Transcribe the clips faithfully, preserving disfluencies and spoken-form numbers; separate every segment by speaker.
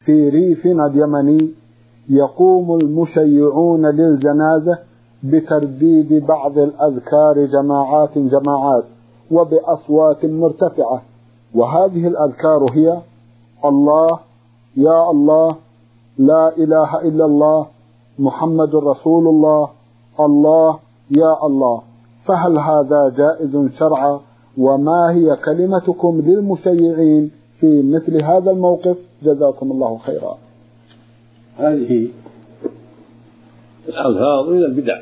Speaker 1: في ريفنا اليمني يقوم المشيعون للجنازة بترديد بعض الأذكار جماعات جماعات وبأصوات مرتفعة، وهذه الأذكار هي: الله، يا الله، لا إله إلا الله، محمد رسول الله، الله، يا الله. فهل هذا جائز شرعا؟ وما هي كلمتكم للمشيعين في مثل هذا الموقف؟ جزاكم الله خيرا.
Speaker 2: هذه الألفاظ من البدع،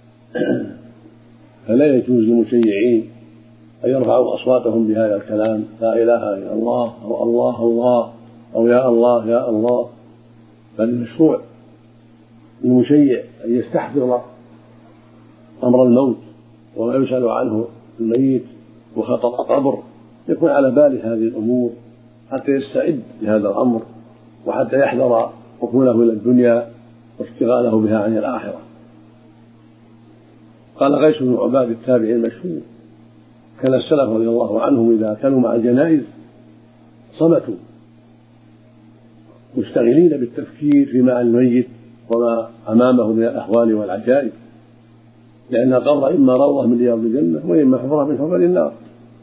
Speaker 2: فلا يجوز للمشيعين أن يرفعوا أصواتهم بهذا الكلام: لا إله إلا الله، أو الله الله، أو يا الله يا الله. بل المشروع للمشيع أن يستحضر أمر الموت وما يسأل عنه الميت وخطر القبر، يكون على باله هذه الأمور حتى يستعد لهذا الأمر، وحتى يحذر ركونه إلى الدنيا واشتغاله بها عن الآخرة. قال قيس بن عباد التابعي المشهور: كان السلف رضي الله عنهم إذا كانوا مع الجنائز صمتوا مشتغلين بالتفكير فيما عن الميت وما أمامه من الأحوال والعجائب، لأن القبر إما روضة من رياض الجنة وإما حفرة من حفر النار.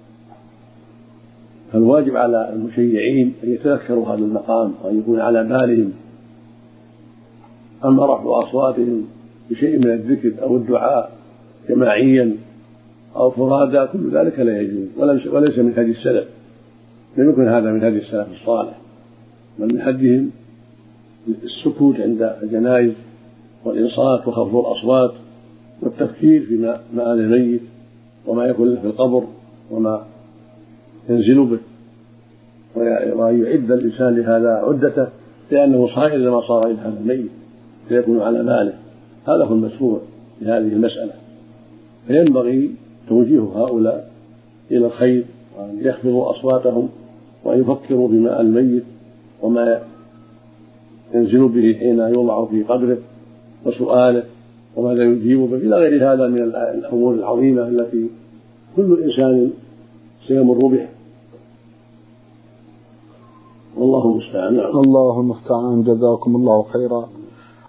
Speaker 2: فالواجب على المشيعين أن يتذكروا هذا المقام وأن يكون على بالهم. أما رفع أصواتهم بشيء من الذكر أو الدعاء جماعيا أو فرادى كل ذلك لا يجوز، وليس من هدي السلف، لم يكن هذا من هدي السلف الصالح، بل من هديهم السكوت عند الجنائز والإنصات وخفض الأصوات والتفكير في مآل الميت وما يكون له في القبر وما ينزل به، وأن يعد الإنسان لهذا عدته، لأنه صائر لما صار إلى هذا الميت فيكون على باله. هذا هو المشروع في هذه المسألة. فينبغي توجيه هؤلاء إلى الخير، وأن يخفضوا أصواتهم وأن يفكروا بماء الميت وما ينزل به حين يوضع في قبره وسؤاله وماذا يجيب به، إلى غير هذا من الأمور العظيمة التي كل إنسان سيمر به. والله المستعان.
Speaker 1: الله المستعان. جزاكم الله خيرا.